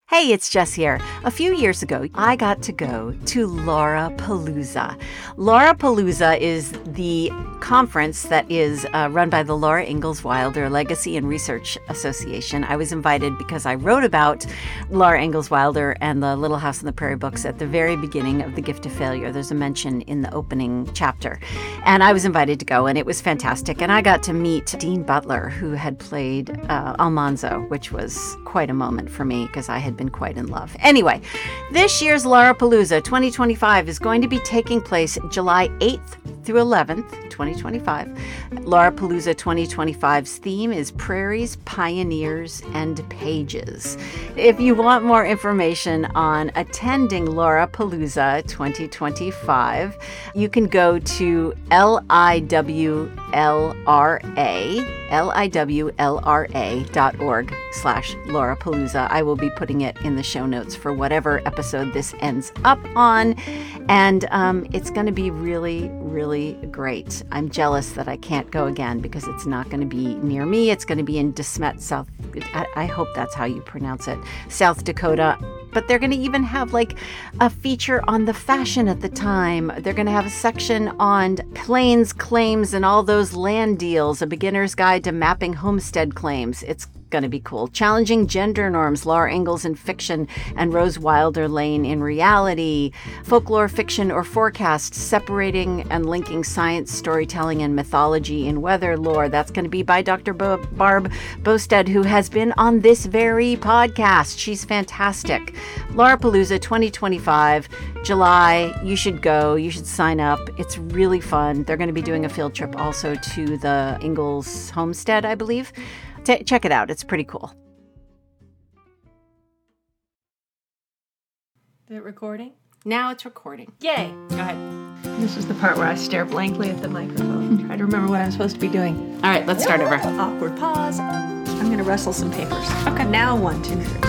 Hey, it's Jess here. A few years ago, I got to go to Laura-Palooza. Laura-Palooza is the conference that is run by the Laura Ingalls Wilder Legacy and Research Association. I was invited because I wrote about Laura Ingalls Wilder and the Little House on the Prairie books at the very beginning of The Gift of Failure. There's a mention in the opening chapter. And I was invited to go, and it was fantastic. And I got to meet Dean Butler, who had played Almanzo, which was quite a moment for me because I had been quite in love. Anyway, this year's Laura-Palooza 2025 is going to be taking place July 8th through 11th, 2025. Laura-Palooza 2025's theme is Prairies, Pioneers, and Pages. If you want more information on attending Laura-Palooza 2025, you can go to liwlra.org/Laura-Palooza. I will be putting it in the show notes for whatever episode this ends up on. And it's going to be really, really great. I'm jealous that I can't go again because it's not going to be near me. It's going to be in De Smet, South. I hope that's how you pronounce it. South Dakota. But they're going to even have like a feature on the fashion at the time. They're going to have a section on plains claims and all those land deals, a beginner's guide to mapping homestead claims. It's going to be cool. Challenging gender norms, Laura Ingalls in fiction and Rose Wilder Lane in reality. Folklore, fiction, or forecast, separating and linking science, storytelling, and mythology in weather lore. That's going to be by Dr. Barb Bostad, who has been on this very podcast. She's fantastic. Laura-Palooza 2025, July. You should go. You should sign up. It's really fun. They're going to be doing a field trip also to the Ingalls homestead, I believe. Check it out. It's pretty cool. Is it recording? Now it's recording. Yay! Go ahead. This is the part where I stare blankly at the microphone. Try to remember what I'm supposed to be doing. All right, let's start over. Awkward pause. I'm going to rustle some papers. Okay. Now 1, 2, 3.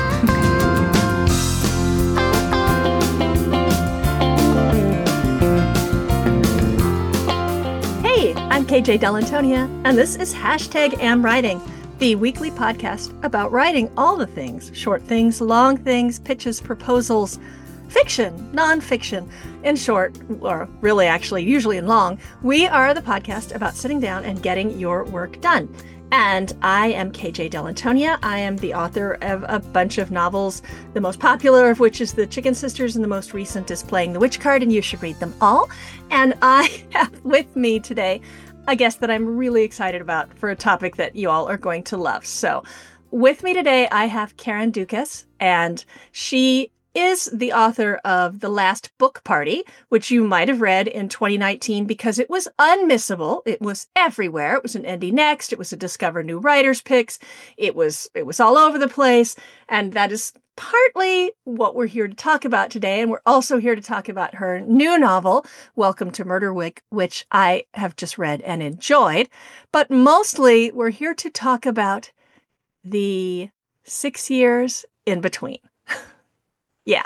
Hey, I'm KJ Delantonia, and this is #AmWriting, the weekly podcast about writing all the things, short things, long things, pitches, proposals, fiction, nonfiction. In short, or really actually usually in long, we are the podcast about sitting down and getting your work done. And I am KJ Delantonia. I am the author of a bunch of novels, the most popular of which is The Chicken Sisters, and the most recent is Playing the Witch Card, and you should read them all. And I have with me today a guest that I'm really excited about for a topic that you all are going to love. So with me today, I have Karen Dukas, and she is the author of The Last Book Party, which you might have read in 2019 because it was unmissable. It was everywhere. It was an Indie Next. It was a Discover New Writers Picks. It was all over the place. And that is partly what we're here to talk about today. And we're also here to talk about her new novel, Welcome to Murderwick, which I have just read and enjoyed. But mostly we're here to talk about the 6 years in between. Yeah.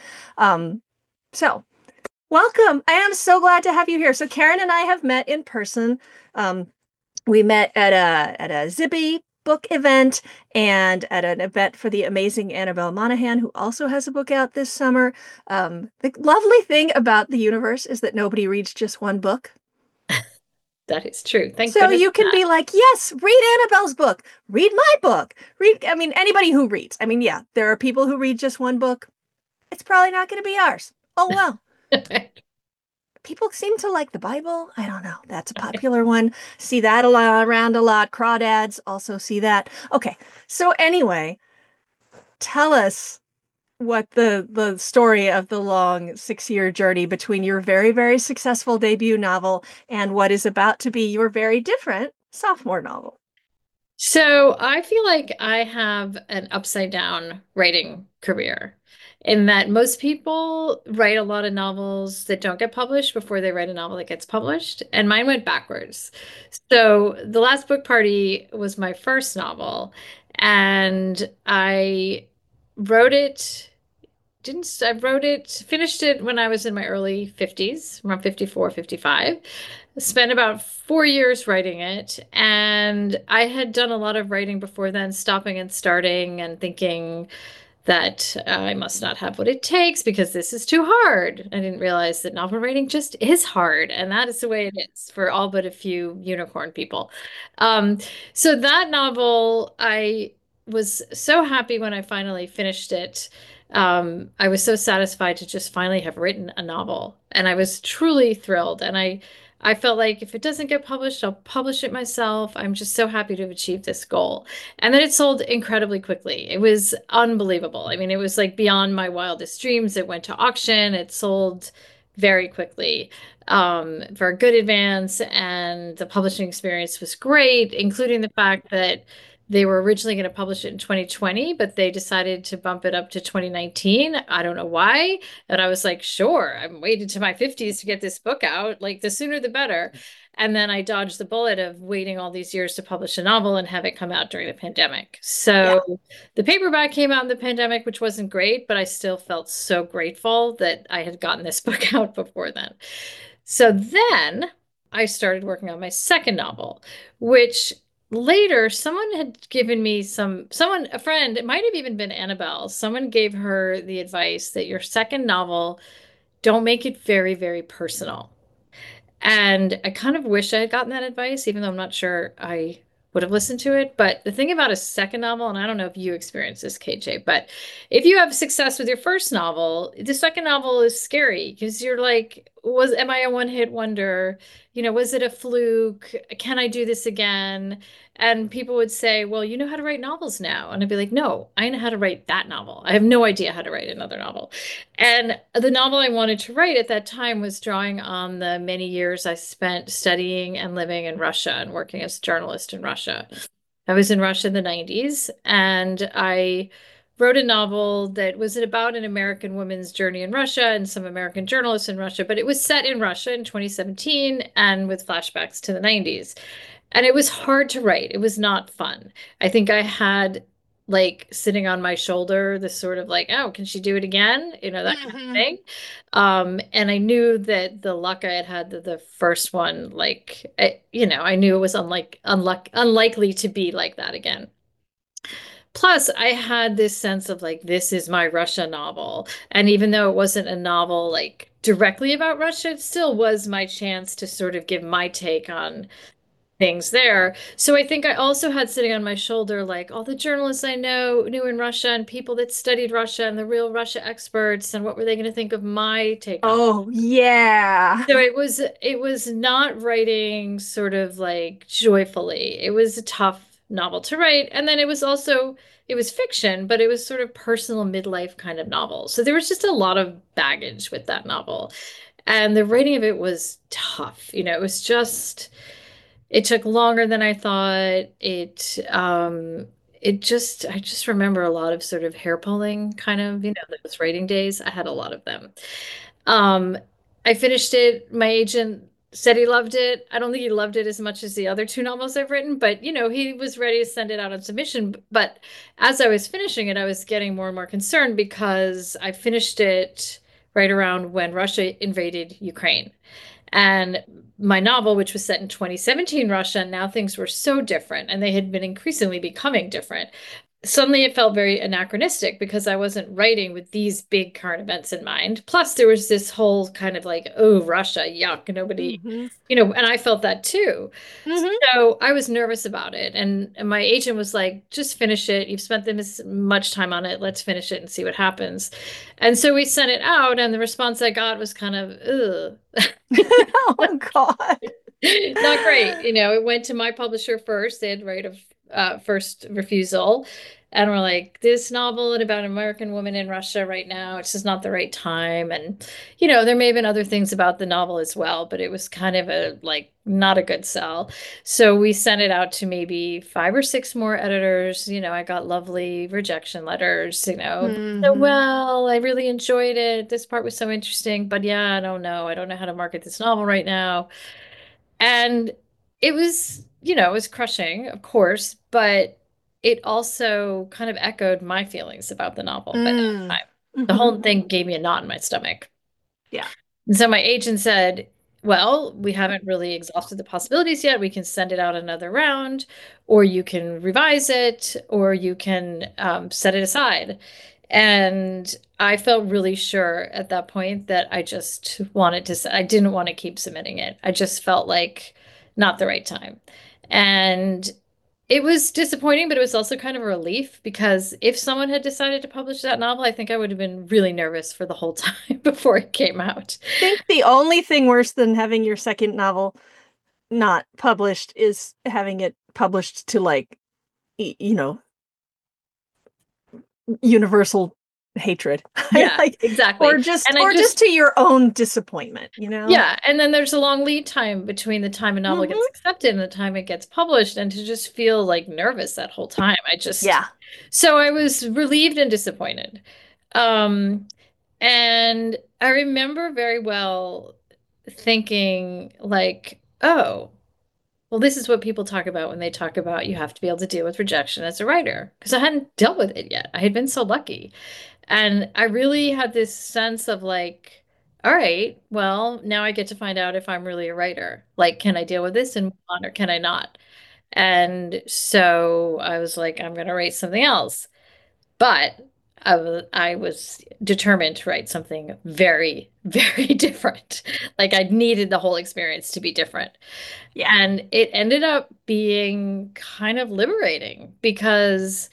So welcome. I am so glad to have you here. So Karen and I have met in person. We met at a Zippy book event and at an event for the amazing Annabelle Monahan, who also has a book out this summer. The lovely thing about the universe is that nobody reads just one book. That is true. So you can be like, yes, read Annabelle's book, read my book, anybody who reads. Yeah, there are people who read just one book. It's probably not going to be ours. Oh, well. People seem to like the Bible. I don't know. That's a popular one. See that around a lot. Crawdads also see that. Okay. So anyway, tell us what the story of the long 6-year journey between your very, very successful debut novel and what is about to be your very different sophomore novel. So I feel like I have an upside down writing career in that most people write a lot of novels that don't get published before they write a novel that gets published. And mine went backwards. So The Last Book Party was my first novel. And I finished it when I was in my early 50s, around 54, 55. Spent about 4 years writing it. And I had done a lot of writing before then, stopping and starting and thinking, that I must not have what it takes because this is too hard. I didn't realize that novel writing just is hard, and that is the way it is for all but a few unicorn people. Um, so that novel, I was so happy when I finally finished it. I was so satisfied to just finally have written a novel, and I was truly thrilled. And I felt like if it doesn't get published, I'll publish it myself. I'm just so happy to have achieved this goal. And then it sold incredibly quickly. It was unbelievable. I mean, it was like beyond my wildest dreams. It went to auction. It sold very quickly for a good advance, and the publishing experience was great, including the fact that they were originally going to publish it in 2020, but they decided to bump it up to 2019. I don't know why. And I was like, sure, I'm waiting to my 50s to get this book out. Like, the sooner the better. And then I dodged the bullet of waiting all these years to publish a novel and have it come out during the pandemic. Yeah. So the paperback came out in the pandemic, which wasn't great, but I still felt so grateful that I had gotten this book out before then. So then I started working on my second novel, which later someone had given me a friend, it might have even been Annabelle. Someone gave her the advice that your second novel, don't make it very, very personal. And I kind of wish I had gotten that advice, even though I'm not sure I would have listened to it. But the thing about a second novel, and I don't know if you experience this, KJ, but if you have success with your first novel, the second novel is scary because you're like, am I a one-hit wonder? Was it a fluke? Can I do this again? And people would say, well, you know how to write novels now. And I'd be like, no, I know how to write that novel. I have no idea how to write another novel. And the novel I wanted to write at that time was drawing on the many years I spent studying and living in Russia and working as a journalist in Russia. I was in Russia in the 90s, and I wrote a novel that was about an American woman's journey in Russia and some American journalists in Russia, but it was set in Russia in 2017 and with flashbacks to the 90s. And it was hard to write. It was not fun. I think I had like sitting on my shoulder, this sort of like, oh, can she do it again? That kind of thing. And I knew that the luck I had had the first one, like, I knew it was unlikely to be like that again. Plus, I had this sense of like, this is my Russia novel. And even though it wasn't a novel like directly about Russia, it still was my chance to sort of give my take on things there. So I think I also had sitting on my shoulder like all the journalists I knew in Russia and people that studied Russia and the real Russia experts, and what were they going to think of my take on it. Oh, yeah. So it was not writing sort of like joyfully. It was a tough novel to write. And then it was fiction, but it was sort of personal midlife kind of novel. So there was just a lot of baggage with that novel. And the writing of it was tough. It took longer than I thought. I just remember a lot of sort of hair pulling kind of, those writing days. I had a lot of them. Um, I finished it. My agent said he loved it. I don't think he loved it as much as the other two novels I've written, but he was ready to send it out on submission. But as I was finishing it, I was getting more and more concerned because I finished it right around when Russia invaded Ukraine. And my novel, which was set in 2017 Russia, now things were so different, and they had been increasingly becoming different. Suddenly it felt very anachronistic because I wasn't writing with these big current events in mind. Plus, there was this whole kind of like, oh, Russia, yuck, nobody, Hmm. and I felt that too. Hmm. So I was nervous about it. And my agent was like, just finish it. You've spent this much time on it. Let's finish it and see what happens. And so we sent it out, and the response I got was kind of, ugh. Oh, God. Not great. It went to my publisher first. They had right of first refusal. And we're like, this novel about an American woman in Russia right now, it's just not the right time. And, there may have been other things about the novel as well, but it was kind of not a good sell. So we sent it out to maybe 5 or 6 more editors. I got lovely rejection letters, so, Hmm. well, I really enjoyed it. This part was so interesting, but yeah, I don't know. I don't know how to market this novel right now. And it was crushing, of course, but it also kind of echoed my feelings about the novel. But Mm. the Hmm. whole thing gave me a knot in my stomach. Yeah. And so my agent said, well, we haven't really exhausted the possibilities yet. We can send it out another round, or you can revise it, or you can set it aside. And I felt really sure at that point that I just wanted to, I didn't want to keep submitting it. I just felt like not the right time. And it was disappointing, but it was also kind of a relief because if someone had decided to publish that novel, I think I would have been really nervous for the whole time before it came out. I think the only thing worse than having your second novel not published is having it published to like, you know, universal hatred. Yeah, Like, exactly. or just to your own disappointment, you know? Yeah, and then there's a long lead time between the time a novel gets Mhm. accepted and the time it gets published, and to just feel like nervous that whole time, Yeah. so I was relieved and disappointed. Um, and I remember very well thinking like, oh, well, this is what people talk about when they talk about you have to be able to deal with rejection as a writer, because I hadn't dealt with it yet. I had been so lucky. And I really had this sense of like, all right, well, now I get to find out if I'm really a writer. Like, can I deal with this and move on, or can I not? And so I was like, I'm going to write something else. But I was determined to write something very, very different. Like, I needed the whole experience to be different. Yeah. And it ended up being kind of liberating because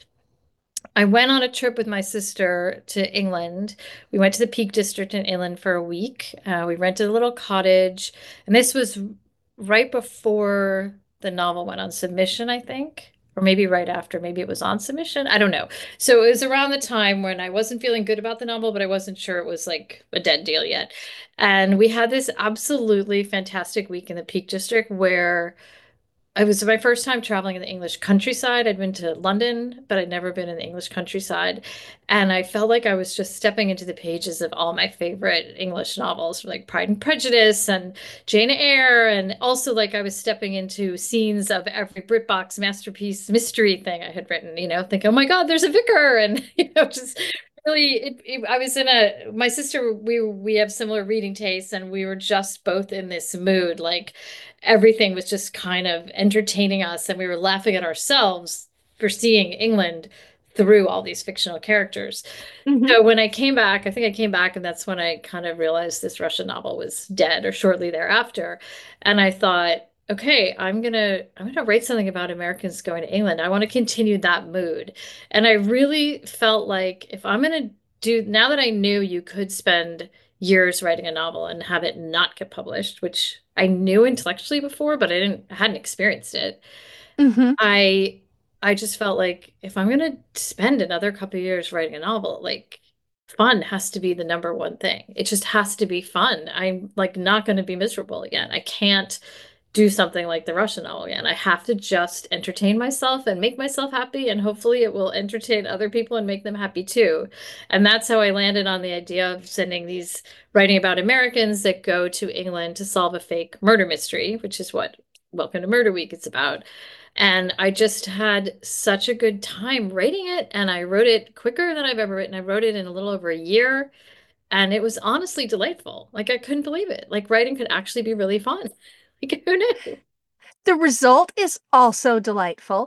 I went on a trip with my sister to England. We went to the Peak District in England for a week. We rented a little cottage, and this was right before the novel went on submission, I think, or maybe right after. Maybe it was on submission. I don't know. So it was around the time when I wasn't feeling good about the novel, but I wasn't sure it was like a dead deal yet. And we had this absolutely fantastic week in the Peak District where it was my first time traveling in the English countryside. I'd been to London, but I'd never been in the English countryside. And I felt like I was just stepping into the pages of all my favorite English novels, like Pride and Prejudice and Jane Eyre. And also, like, I was stepping into scenes of every BritBox masterpiece mystery thing I had written, think, oh my God, there's a vicar. And, just really, I was in my sister, we have similar reading tastes, and we were just both in this mood. Like, everything was just kind of entertaining us, and we were laughing at ourselves for seeing England through all these fictional characters. Mhm. So when I came back, I think I came back, and that's when I kind of realized this Russian novel was dead, or shortly thereafter. And I thought, okay, I'm gonna write something about Americans going to England. I want to continue that mood. And I really felt like if I'm gonna do, now that I knew you could spend years writing a novel and have it not get published, which I knew intellectually before, but I hadn't experienced it. Mhm. I I just felt like if I'm gonna spend another couple of years writing a novel, like, fun has to be the number one thing. It just has to be fun. I'm like not going to be miserable again. I can't do something like the Russian novel again. I have to just entertain myself and make myself happy, and hopefully it will entertain other people and make them happy too. And that's how I landed on the idea of writing about Americans that go to England to solve a fake murder mystery, which is what Welcome to Murder Week is about. And I just had such a good time writing it, and I wrote it quicker than I've ever written. I wrote it in a little over a year, and it was honestly delightful. Like, I couldn't believe it. Like, writing could actually be really fun. Like, who knew? The result is also delightful.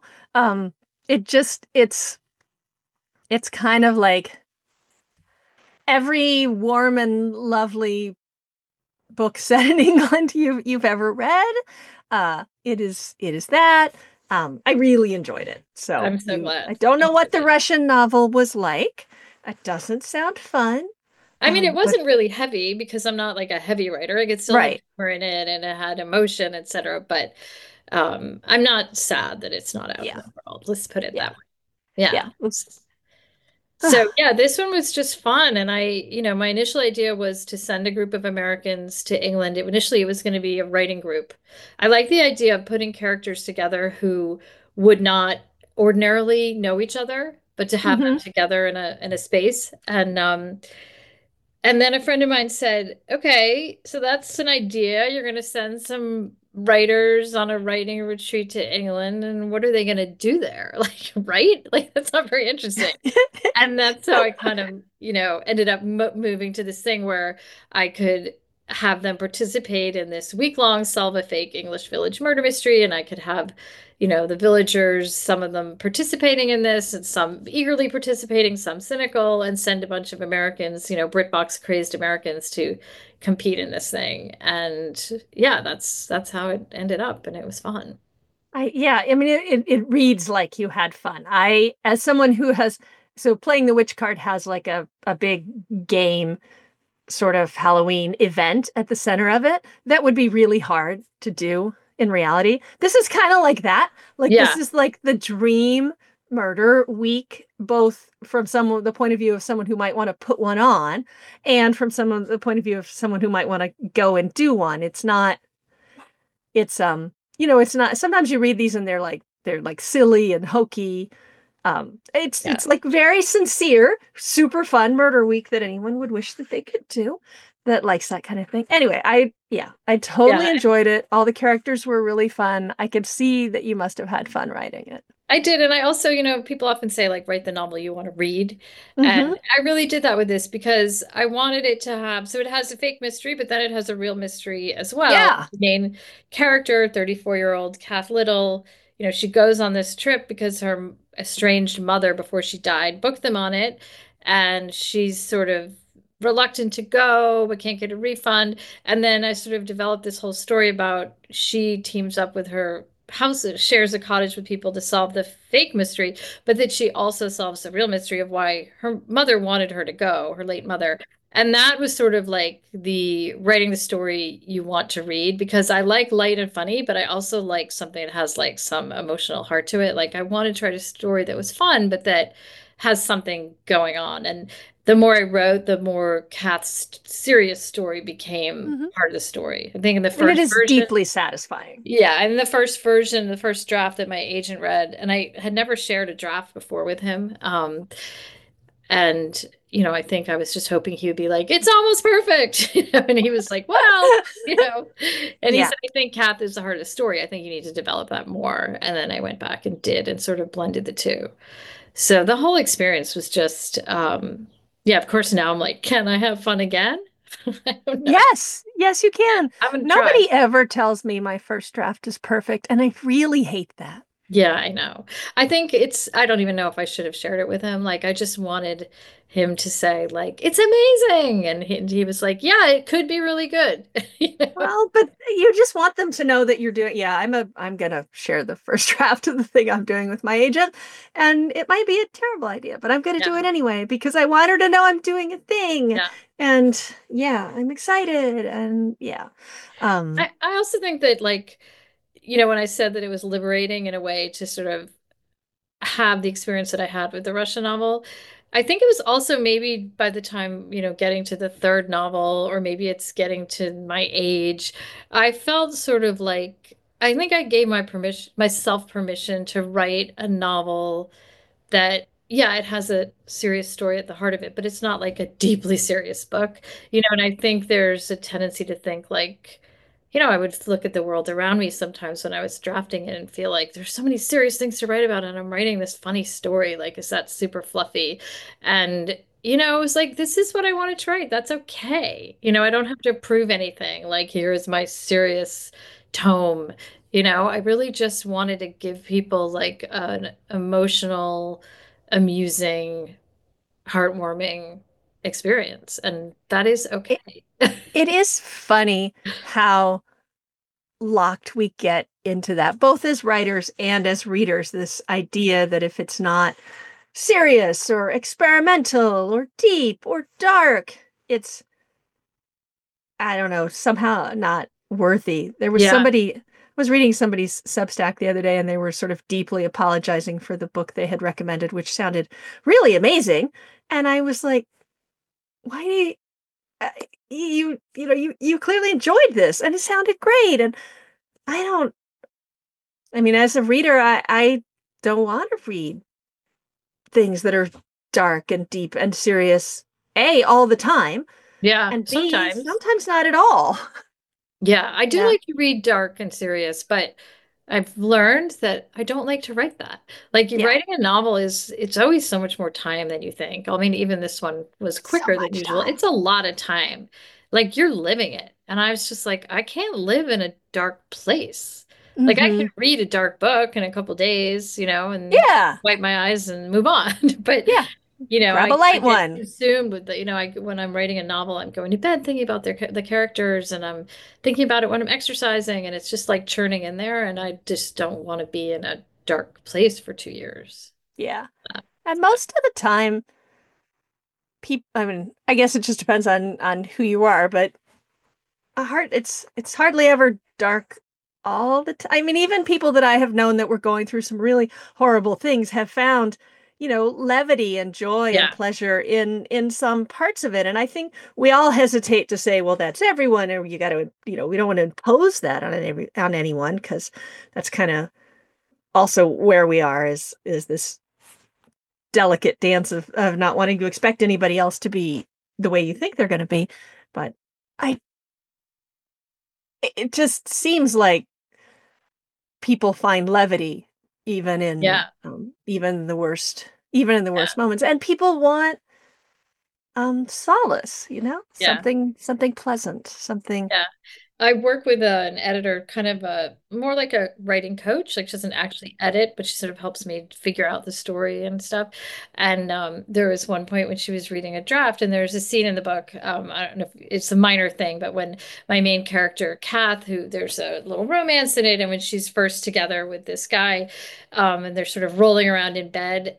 It just it's kind of like every warm and lovely book set in England you've ever read. It is that. I really enjoyed it. So I'm so glad. I don't know I'm so what the glad. Russian novel was like. It doesn't sound fun. I mean, it But wasn't really heavy because I'm not like a heavy writer. I could still have right. humor in it, and it had emotion, etc. But I'm not sad that it's not out in Yeah. the world. Let's put it Yeah. that way. Yeah. Yeah. So yeah, this one was just fun. And my initial idea was to send a group of Americans to England. Initially, it was going to be a writing group. I like the idea of putting characters together who would not ordinarily know each other, but to have them Mhm. together in a space. And then a friend of mine said, okay, so that's an idea. You're going to send some writers on a writing retreat to England, and what are they going to do there? Like, right? Like, that's not very interesting. And that's how I kind of, ended up moving to this thing where I could have them participate in this week-long solve a fake English village murder mystery. And I could have, the villagers, some of them participating in this and some eagerly participating, some cynical, and send a bunch of Americans, BritBox crazed Americans to compete in this thing. And yeah, that's how it ended up. And it was fun. I mean, it reads like you had fun. As someone who has, so playing the witch card has like a big game sort of Halloween event at the center of it. That would be really hard to do in reality. This is kind of like that. Like Yeah. this is like the dream murder week, both from the point of view of someone who might want to put one on, and from the point of view of someone who might want to go and do one. It's not, it's not, sometimes you read these and they're like silly and hokey. It's like very sincere, super fun murder week that anyone would wish that they could do, that likes that kind of thing. Anyway, I totally enjoyed it. All the characters were really fun. I could see that you must have had fun writing it. I did. And I also, people often say, like, write the novel you want to read. And I really did that with this because I wanted it to have, so it has a fake mystery, but then it has a real mystery as well. Yeah. The main character, 34-year-old Kath Little, she goes on this trip because her estranged mother, before she died, booked them on it. And she's sort of reluctant to go, but can't get a refund. And then I sort of developed this whole story about she teams up with her house, shares a cottage with people to solve the fake mystery, but that she also solves the real mystery of why her mother wanted her to go, her late mother. And that was sort of like the writing the story you want to read, because I like light and funny, but I also like something that has like some emotional heart to it. Like I wanted to write a story that was fun, but that has something going on. And the more I wrote, the more Kath's serious story became part of the story. I think in the And first it is version, deeply satisfying. yeah, in the first version, the first draft that my agent read, and I had never shared a draft before with him. And I think I was just hoping he would be like, it's almost perfect. And he was like, well, and he said, I think Kath is the heart of the story. I think you need to develop that more. And then I went back and did and sort of blended the two. So the whole experience was just, yeah, of course, now I'm like, can I have fun again? I don't know. Yes, you can. I'm gonna Nobody try. ever tells me my first draft is perfect, and I really hate that. Yeah, I know. I think I don't even know if I should have shared it with him. Like, I just wanted him to say, like, it's amazing. And he was like, yeah, it could be really good. Well, but you just want them to know that you're doing, I'm gonna share the first draft of the thing I'm doing with my agent, and it might be a terrible idea, but I'm gonna do it anyway because I want her to know I'm doing a thing. Yeah. And I'm excited. And yeah. I also think that, like, when I said that it was liberating in a way to sort of have the experience that I had with the Russian novel, I think it was also maybe by the time, getting to the third novel, or maybe it's getting to my age, I felt sort of like, I think I gave myself permission to write a novel that, yeah, it has a serious story at the heart of it, but it's not like a deeply serious book, and I think there's a tendency to think like, I would look at the world around me sometimes when I was drafting it and feel like there's so many serious things to write about, and I'm writing this funny story. Like, is that super fluffy? And, it was like, this is what I wanted to write. That's okay. I don't have to prove anything. Like, here is my serious tome. I really just wanted to give people like an emotional, amusing, heartwarming experience, and that is okay. It is funny how locked we get into that, both as writers and as readers, this idea that if it's not serious or experimental or deep or dark, it's, I don't know, somehow not worthy. There was somebody, I was reading somebody's Substack the other day, and they were sort of deeply apologizing for the book they had recommended, which sounded really amazing. And I was like, why do you clearly enjoyed this and it sounded great. And I mean, as a reader, I don't want to read things that are dark and deep and serious, A, all the time. Yeah, and B, sometimes not at all. Yeah, I do like to read dark and serious, but I've learned that I don't like to write that. Like, writing a novel it's always so much more time than you think. I mean, even this one was quicker than usual. It's a lot of time. like you're living it. And I was just like, I can't live in a dark place. Like I can Hmm. read a dark book in a couple days, and Yeah. wipe my eyes and move on. But Yeah. Grab a I light get one. consumed with when I'm writing a novel, I'm going to bed thinking about the characters, and I'm thinking about it when I'm exercising, and it's just like churning in there, and I just don't want to be in a dark place for 2 years. Yeah. And most of the time, people, I mean, I guess it just depends on who you are, but it's hardly ever dark all the time. I mean, even people that I have known that were going through some really horrible things have found, levity and joy and Yeah. pleasure in some parts of it. And I think we all hesitate to say, well, that's everyone, or you got to, we don't want to impose that on anyone, because that's kind of also where we are is this delicate dance of not wanting to expect anybody else to be the way you think they're going to be. But I it just seems like people find levity even in Yeah. even in the Yeah. worst moments, and people want solace, Yeah. something pleasant, something. Yeah. I work with an editor, kind of more like a writing coach. Like she doesn't actually edit, but she sort of helps me figure out the story and stuff. And there was one point when she was reading a draft, and there's a scene in the book. I don't know if it's a minor thing, but when my main character, Kath, who there's a little romance in it, and when she's first together with this guy, and they're sort of rolling around in bed,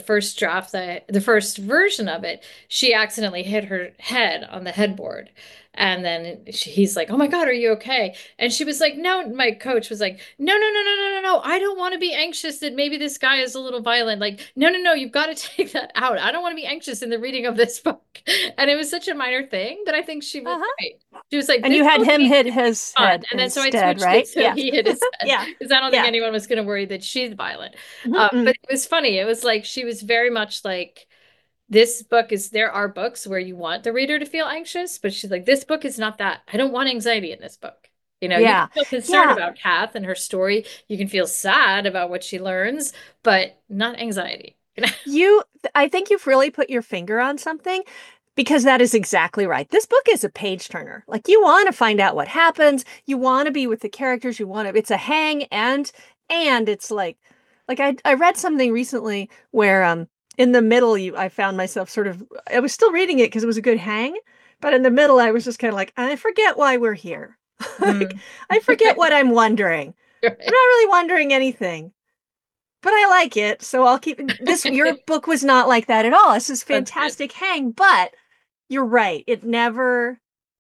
the first version of it, she accidentally hit her head on the headboard. And then he's like, "Oh my God, are you okay?" And she was like, "No." My coach was like, "No, no, no, no, no, no, no. I don't want to be anxious that maybe this guy is a little violent. Like, no, no, no. You've got to take that out. I don't want to be anxious in the reading of this book." And it was such a minor thing, but I think she was Uh-huh. right. She was like, And "This you had book him needs hit to be his fun." head And then so I instead, switched it right? so Yeah. he hit his head Yeah. because I don't think Yeah. anyone was going to worry that she's violent. Mm-mm. But it was funny. It was like she was very much like this book is there are books where you want the reader to feel anxious, but she's like, this book is not that. I don't want anxiety in this book. You can Yeah. feel concerned Yeah. about Kath and her story. You can feel sad about what she learns, but not anxiety. You, I think you've really put your finger on something, because that is exactly right. This book is a page turner. Like, you want to find out what happens. You want to be with the characters. It's a hang, and it's like I read something recently where in the middle I found myself I was still reading it because it was a good hang, but in the middle I was just kind of like, I forget why we're here. Like, Mm. I forget what I'm wondering. I'm not Right. really wondering anything, but I like it, so I'll keep this. Your book was not like that at all. This is That's good. fantastic hang, but you're right. It never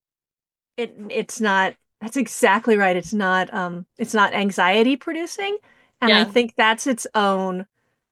it's not that's exactly right. It's not anxiety producing. And I Yeah. think that's its own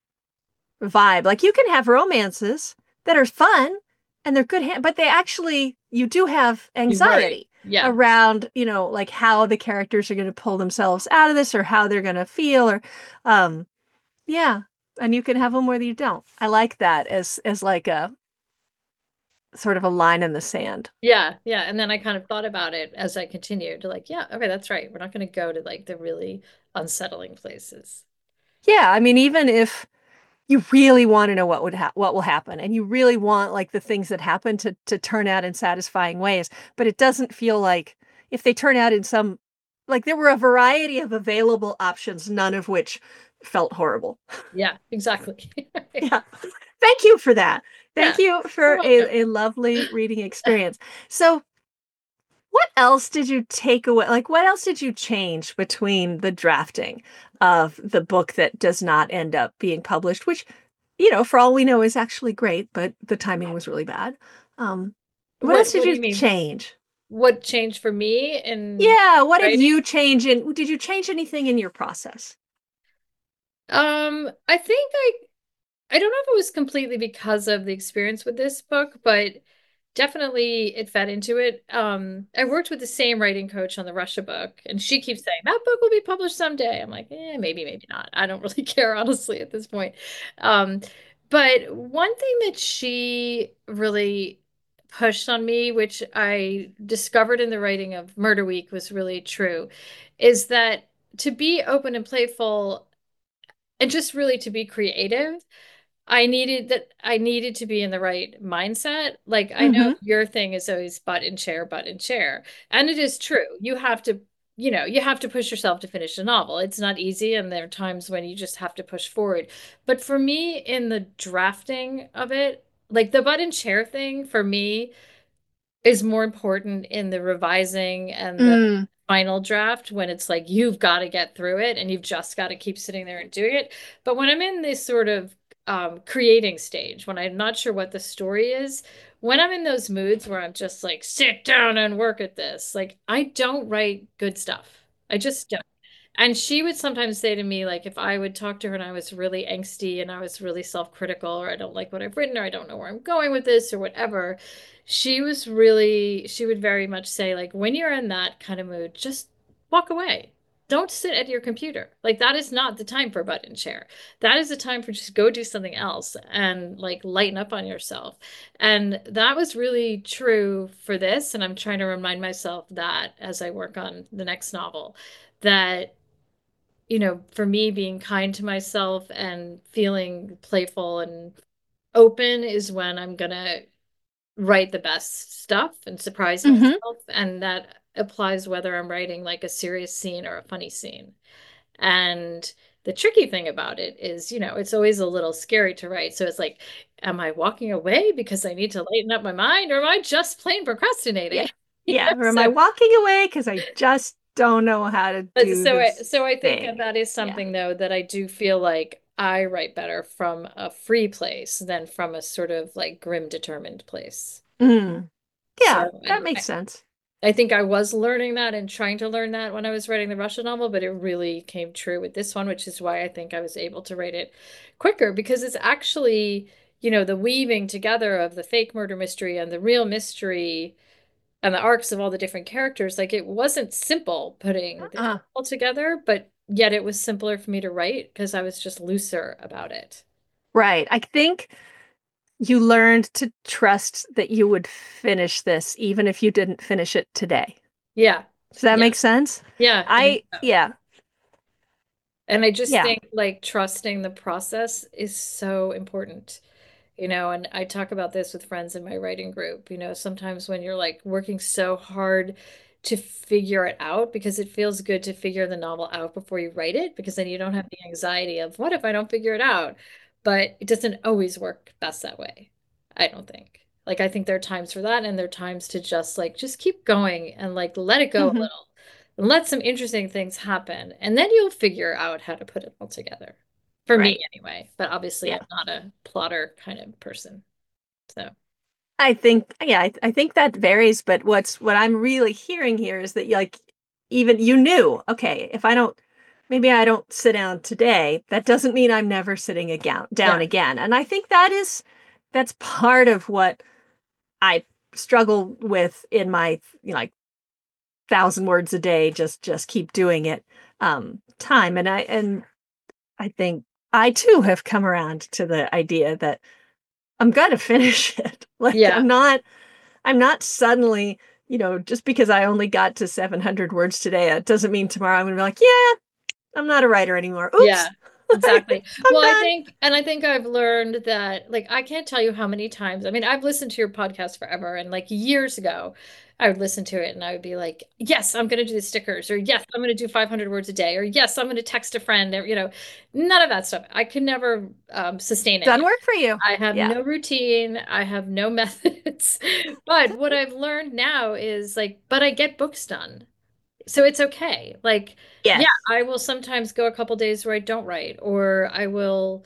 vibe. Like, you can have romances that are fun and they're good, but you do have You worry. anxiety Yeah. around, like how the characters are going to pull themselves out of this, or how they're going to feel, or um yeah, and you can have them whether you don't. I like that as like a sort of a line in the sand. Yeah. Yeah. And then I kind of thought about it as I continued to like, yeah, okay, that's right. We're not going to go to like the really unsettling places. Yeah, I mean, even if you really want to know what will happen, and you really want like the things that happen to turn out in satisfying ways, but it doesn't feel like, if they turn out in some, like, there were a variety of available options, none of which felt horrible. Yeah, exactly. Yeah. Thank you for that. Yeah, Thank you you're for welcome. a lovely reading experience. So, what else did you take away? Like, what else did you change between the drafting of the book that does not end up being published, which, for all we know, is actually great, but the timing was really bad. Um, what else did What do you you mean? change? What changed for me in Yeah, what did writing? you change did you change anything in your process? I think I don't know if it was completely because of the experience with this book, but definitely it fed into it. I worked with the same writing coach on the Russia book, and she keeps saying that book will be published someday. I'm like, maybe, maybe not. I don't really care, honestly, at this point. Um, but one thing that she really pushed on me, which I discovered in the writing of Murder Week was really true, is that to be open and playful and just really to be creative. I needed to be in the right mindset. Like I know Hmm. your thing is always butt in chair. And it is true. You have to, you have to push yourself to finish a novel. It's not easy, and there are times when you just have to push forward. But for me, in the drafting of it, like the butt in chair thing for me is more important in the revising and the Mm. final draft, when it's like you've got to get through it and you've just got to keep sitting there and doing it. But when I'm in this sort of creating stage, when I'm not sure what the story is, when I'm in those moods where I'm just like, sit down and work at this, like I don't write good stuff. I just don't. And she would sometimes say to me, like, if I would talk to her and I was really angsty and I was really self-critical, or I don't like what I've written, or I don't know where I'm going with this, or whatever, she would very much say, like, when you're in that kind of mood, just walk away. Don't sit at your computer. Like, that is not the time for butt and chair. That is the time for just go do something else and like lighten up on yourself. And that was really true for this. And I'm trying to remind myself that as I work on the next novel, that for me, being kind to myself and feeling playful and open is when I'm gonna write the best stuff and surprise Hmm. myself. And that applies whether I'm writing like a serious scene or a funny scene. And the tricky thing about it is, it's always a little scary to write. So it's like, am I walking away because I need to lighten up my mind, or am I just plain Yeah. procrastinating? Yeah. Or am So I walking away because I just don't know how to But do so I, this so I think thing? that is Yeah. something though that I do feel like I write better from a free place than from a sort of like grim determined place. Mm. Yeah, So, that and makes sense. I think I was learning that and trying to learn that when I was writing the Russian novel, but it really came true with this one, which is why I think I was able to write it quicker, because it's actually, the weaving together of the fake murder mystery and the real mystery and the arcs of all the different characters. Like it wasn't simple putting the Uh, all together, but yet it was simpler for me to write because I was just looser about it. right. I think you learned to trust that you would finish this even if you didn't finish it today. Yeah. Does that Yeah. make sense? Yeah, I think so. Yeah, And I just yeah. think like trusting the process is so important. And I talk about this with friends in my writing group. Sometimes when you're like working so hard to figure it out, because it feels good to figure the novel out before you write it, because then you don't have the anxiety of what if I don't figure it out? But it doesn't always work best that way, I don't think. Like I think there are times for that, and there are times to just keep going and like let it go a Hmm. little. And let some interesting things happen, and then you'll figure out how to put it all together. For me, Right. anyway. But obviously, Yeah. I'm not a plotter kind of person. So, I think, yeah, I think that varies, but what I'm really hearing here is that like even you knew, okay, if I don't, maybe I don't sit down today, that doesn't mean I'm never sitting again down yeah, again. And I think that's part of what I struggle with in my like 1,000 words a day, just keep doing it time. And I think I too have come around to the idea that I'm gonna finish it. Like yeah, I'm not suddenly, just because I only got to 700 words today, it doesn't mean tomorrow I'm going to be like, yeah, I'm not a writer anymore. yeah, Oops. Like, exactly. I'm Well, done. I think I've learned that, like, I can't tell you how many times. I mean, I've listened to your podcast forever, and like years ago, I would listen to it and I would be like, yes, I'm going to do the stickers, or yes, I'm going to do 500 words a day, or yes, I'm going to text a friend, or, none of that stuff. I could never sustain any Done of work it. for you. I have Yeah. no routine. I have no methods. But what I've learned now is like, but I get books done. So it's okay. Like, yeah, Yes. I will sometimes go a couple days where I don't write, or I will,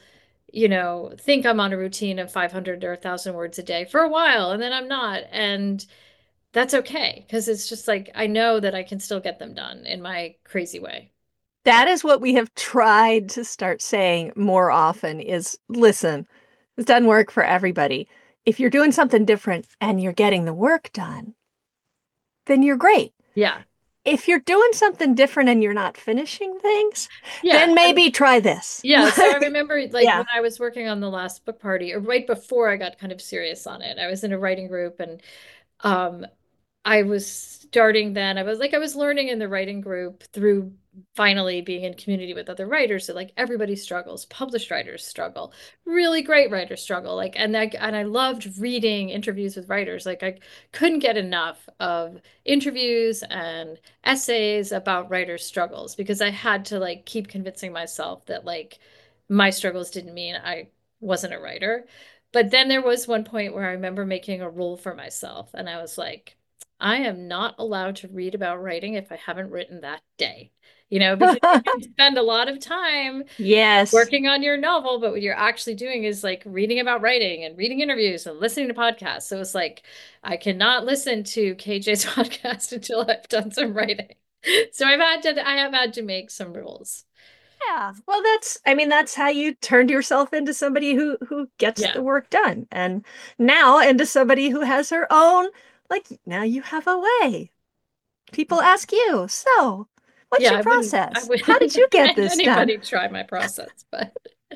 think I'm on a routine of 500 or 1,000 words a day for a while, and then I'm not. And that's okay because it's just like I know that I can still get them done in my crazy way. So, That is what we have tried to start saying more often is listen, it doesn't work for everybody. If you're doing something different and you're getting the work done, then you're great. yeah. If you're doing something different and you're not finishing things, Yeah. then maybe try this. Yeah, so I remember like Yeah. when I was working on the last book party, or right before I got kind of serious on it, I was in a writing group, and um I was starting then. I was learning in the writing group through finally being in community with other writers. So like everybody struggles. Published writers struggle. Really great writers struggle. Like and I loved reading interviews with writers. Like I couldn't get enough of interviews and essays about writers' struggles because I had to like keep convincing myself that like my struggles didn't mean I wasn't a writer. But then there was one point where I remember making a rule for myself, and I was like, I am not allowed to read about writing if I haven't written that day. Because you can spend a lot of time Yes. working on your novel, but what you're actually doing is like reading about writing and reading interviews and listening to podcasts. So it's like, I cannot listen to KJ's podcast until I've done some writing. So I have had to make some rules. Yeah. Well, that's how you turned yourself into somebody who gets Yeah. the work done. And now into somebody who has her own, like now you have a way. People ask you, so what's Yeah, your I process? How wouldn't did you get recommend this done? anybody try my process, but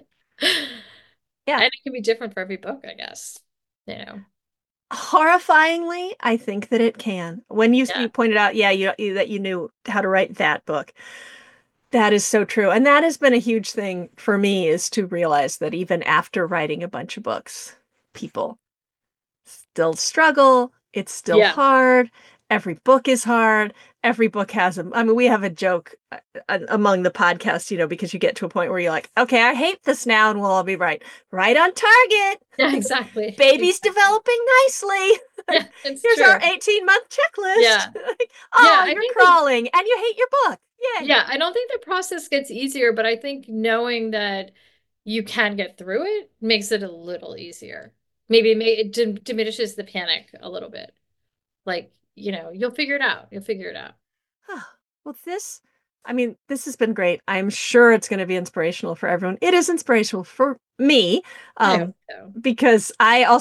Yeah. and it can be different for every book, I guess. You know. Horrifyingly, I think that it can. When Yeah. you pointed out, yeah, that you knew how to write that book. That is so true. And that has been a huge thing for me is to realize that even after writing a bunch of books, people still struggle. It's still Yeah. hard. Every book is hard. Every book has a, I mean, we have a joke among the podcasts, because you get to a point where you're like, okay, I hate this now, and we'll all be right on target. Yeah, exactly. Baby's Exactly. developing nicely. Yeah, it's Here's our true. 18-month checklist. Yeah. Like, Yeah, oh, I you're think crawling and you hate your book. Yay. yeah, I don't think the process gets easier, but I think knowing that you can get through it makes it a little easier. Maybe it diminishes the panic a little bit. Like, you'll figure it out. You'll figure it out. Well, this has been great. I'm sure it's going to be inspirational for everyone. It is inspirational for me, I hope so. because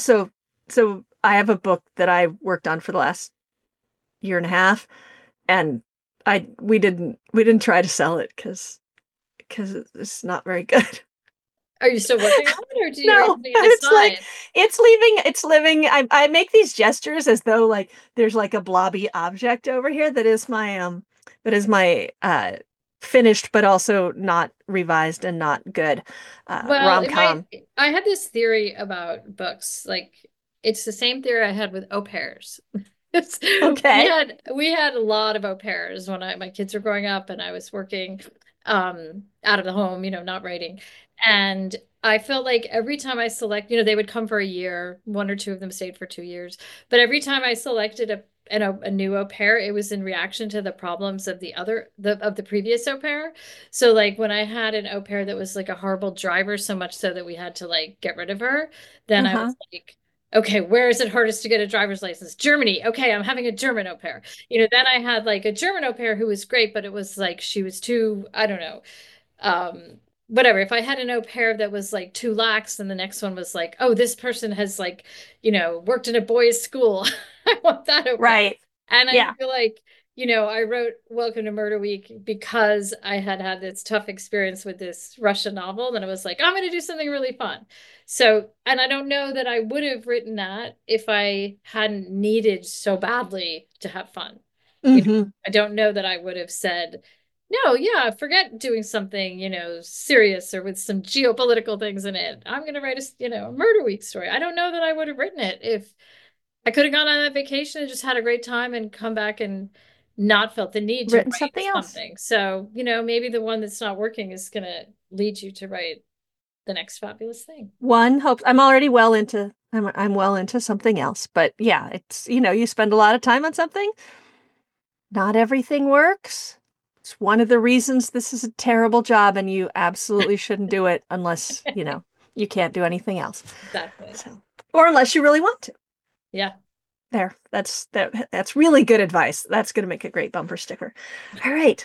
so I have a book that I worked on for the last year and a half, and we didn't try to sell it because it's not very good. Are you still working on it, or are you No, putting it it's like aside? it's living. I make these gestures as though like there's like a blobby object over here that is my finished but also not revised and not good Well, it might. rom-com. I had this theory about books. Like, it's the same theory I had with au pairs. It's, Okay. we had a lot of au pairs when my kids were growing up and I was working out of the home, not writing. And I felt like every time I select, they would come for a year, one or two of them stayed for 2 years. But every time I selected a new au pair, it was in reaction to the problems of the previous au pair. So like when I had an au pair that was like a horrible driver, so much so that we had to like get rid of her, then I Uh-huh. was like, okay, where is it hardest to get a driver's license? Germany. Okay, I'm having a German au pair. Then I had like a German au pair who was great, but it was like she was too, I don't know, whatever. If I had an au pair that was like too lax, then the next one was like, oh, this person has like, worked in a boys' school. I want that au pair. Right. And I Yeah. feel like, I wrote Welcome to Murder Week because I had this tough experience with this Russian novel. And I was like, I'm going to do something really fun. So, and I don't know that I would have written that if I hadn't needed so badly to have fun. You know, Hmm. I don't know that I would have said, no, yeah, forget doing something, serious or with some geopolitical things in it. I'm going to write a Murder Week story. I don't know that I would have written it if I could have gone on that vacation and just had a great time and come back and not felt the need to Written write something else. something. So, maybe the one that's not working is going to lead you to write the next fabulous thing. One hopes I'm already well into I'm well into something else. But yeah, it's you spend a lot of time on something. Not everything works. It's one of the reasons this is a terrible job and you absolutely shouldn't do it unless, you can't do anything else. Exactly. So, or unless you really want to. Yeah. There. That's really good advice. That's going to make a great bumper sticker. All right.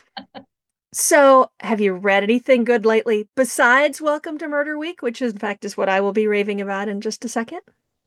So, have you read anything good lately besides Welcome to Murder Week, which in fact is what I will be raving about in just a second?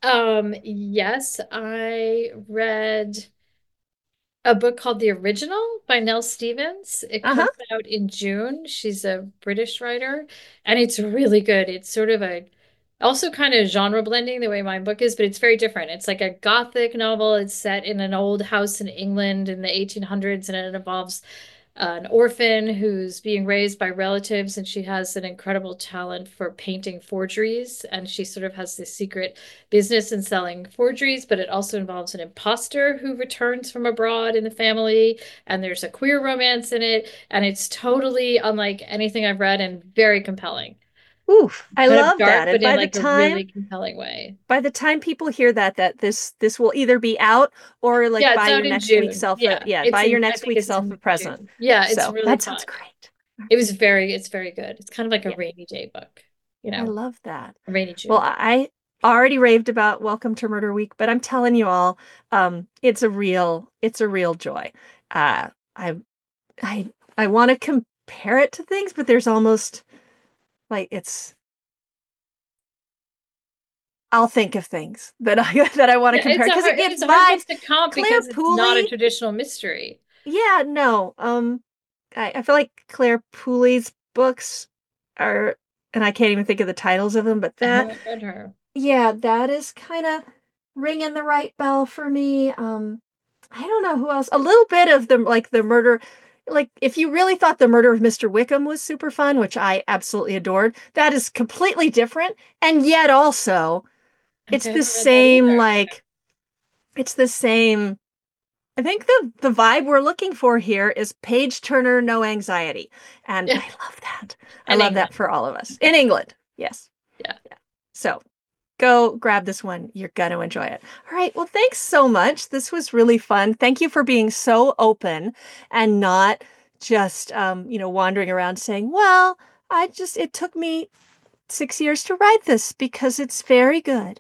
Yes, I read a book called The Original by Nell Stevens. It Uh-huh. comes out in June. She's a British writer, and it's really good. It's sort of a Also kind of genre blending the way my book is, but it's very different. It's like a gothic novel. It's set in an old house in England in the 1800s, and it involves an orphan who's being raised by relatives, and she has an incredible talent for painting forgeries. And she sort of has this secret business in selling forgeries, but it also involves an imposter who returns from abroad in the family. And there's a queer romance in it. And it's totally unlike anything I've read and very compelling. Oof, I Kind of love dark, that. And but in like a really compelling way. by the time people hear that this will either be out or like Yeah, it's buy your out in next week's June. self Yeah, buy your I next think week's it's self a in present. June. Yeah, it's So really that fun. sounds great. It's very good. It's kind of like a Yeah, rainy day book, I love that. a rainy Well, June book. I already raved about Welcome to Murder Week, but I'm telling you all, it's a real joy. Uh, I I want to compare it to things, but there's almost like I'll think of things that I want to Yeah, compare because it it's gives a hard vibes. place to comp Claire because it's not a Pooley, traditional mystery. yeah, no, I feel like Claire Pooley's books are, and I can't even think of the titles of them, but I that, haven't read her. yeah, that is kind of ringing the right bell for me. I don't know who else. A little bit of the murder, like if you really thought the murder of Mr. Wickham was super fun, which I absolutely adored, that is completely different, and yet also it's Okay, I the haven't read that same either. like it's the same. I think the vibe we're looking for here is page turner, no anxiety. And Yeah, I love that. I in love that England. for all of us. In England. Yes. Yeah. Yeah. So go grab this one. You're going to enjoy it. All right. Well, thanks so much. This was really fun. Thank you for being so open and not just, wandering around saying, well, it took me 6 years to write this because it's very good.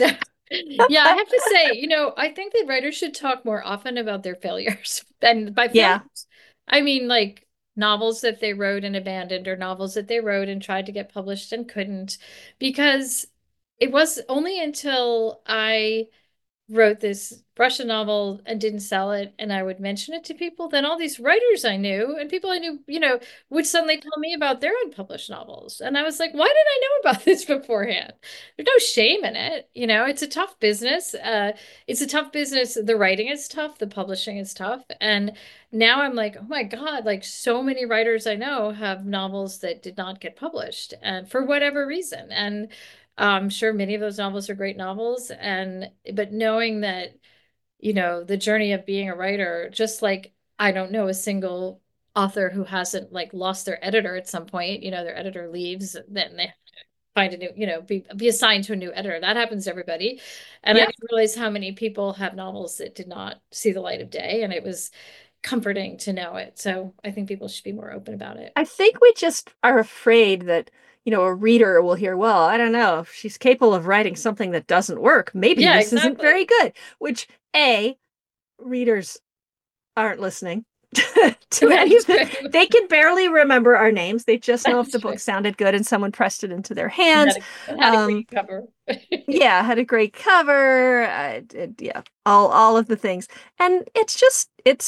Yeah, I have to say, I think that writers should talk more often about their failures. And by Yeah. failures, I mean like novels that they wrote and abandoned or novels that they wrote and tried to get published and couldn't. Because it was only until I wrote this Russian novel and didn't sell it, and I would mention it to people, then all these writers I knew and people I knew, would suddenly tell me about their unpublished novels. And I was like, why did I know about this beforehand? There's no shame in it. It's a tough business. It's a tough business. The writing is tough, the publishing is tough. And now I'm like, oh my God, like so many writers I know have novels that did not get published and for whatever reason. And I'm sure many of those novels are great novels, but knowing that, the journey of being a writer, just like I don't know a single author who hasn't like lost their editor at some point, their editor leaves, then they have to find a new, be assigned to a new editor. That happens to everybody. And I Yeah. didn't realize how many people have novels that did not see the light of day, and it was comforting to know it. So I think people should be more open about it. I think we just are afraid that, a reader will hear, well, I don't know, if she's capable of writing something that doesn't work, maybe Yeah, this isn't exactly. very good, which readers aren't listening to any of this. They can barely remember our names. They just know if the book sounded good and someone pressed it into their hands. It had a great cover. Yeah, had a great cover. Yeah, all of the things. And it's just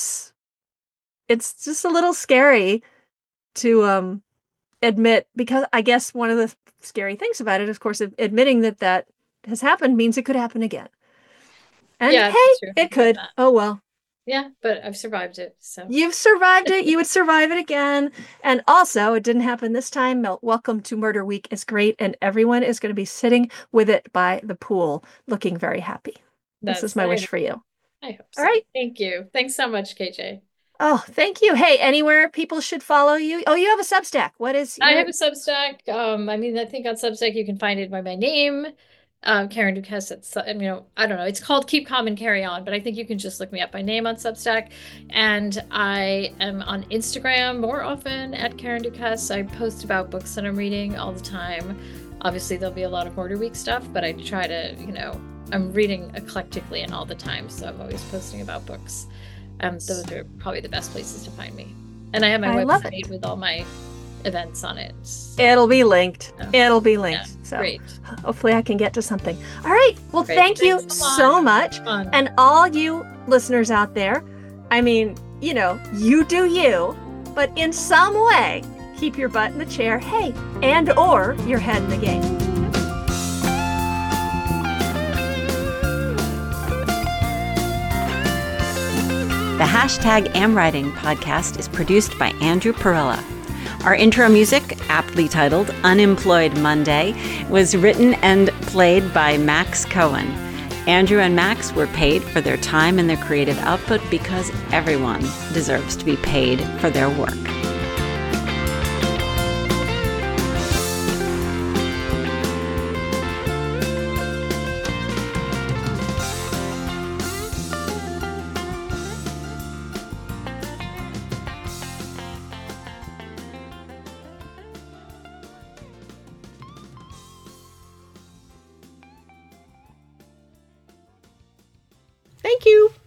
a little scary to admit, because I guess one of the scary things about it, of course, admitting that has happened means it could happen again. And Yeah, hey, true. it could. Oh, well. Yeah, but I've survived it. So You've survived it. You would survive it again. And also, it didn't happen this time. Welcome to Murder Week is great. And everyone is going to be sitting with it by the pool looking very happy. This is my wish for you. I hope so. All right. Thank you. Thanks so much, KJ. Oh, thank you. Hey, anywhere people should follow you? Oh, you have a Substack. What is I have a Substack. I think on Substack you can find it by my name, Karen Duquesne. I don't know. It's called Keep Calm and Carry On, but I think you can just look me up by name on Substack. And I am on Instagram more often at Karen Duquesne. I post about books that I'm reading all the time. Obviously, there'll be a lot of Murder Week stuff, but I try to, I'm reading eclectically and all the time, so I'm always posting about books. Those are probably the best places to find me. And I have my website with all my events on it. It'll be linked. It'll be linked. Yeah, so great. Hopefully I can get to something. All right. Well, thank you so much. Fun. And all you listeners out there, I mean, you do you, but in some way, keep your butt in the chair, hey, and or your head in the game. The Hashtag Am Writing podcast is produced by Andrew Perella. Our intro music, aptly titled Unemployed Monday, was written and played by Max Cohen. Andrew and Max were paid for their time and their creative output because everyone deserves to be paid for their work. Thank you.